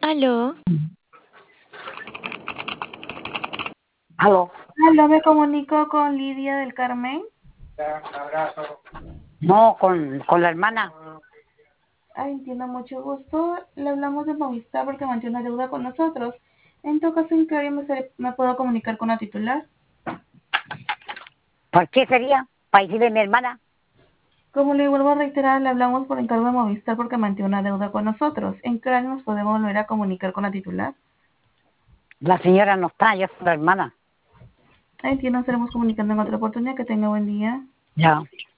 Aló, Aló. Aló, me comunico con Lidia del Carmen. No, con la hermana. Ay, entiendo, mucho gusto. Le hablamos de Movistar porque mantiene una deuda con nosotros. En todo caso, ¿en qué área me puedo comunicar con la titular? ¿Por qué sería? Para decirle a mi hermana. Como le vuelvo a reiterar, le hablamos por encargo de Movistar porque mantiene una deuda con nosotros. ¿En qué área nos podemos volver a comunicar con la titular? La señora no está, yo soy la hermana. Ay, entiendo, estaremos comunicando en otra oportunidad. Que tenga buen día. Ya.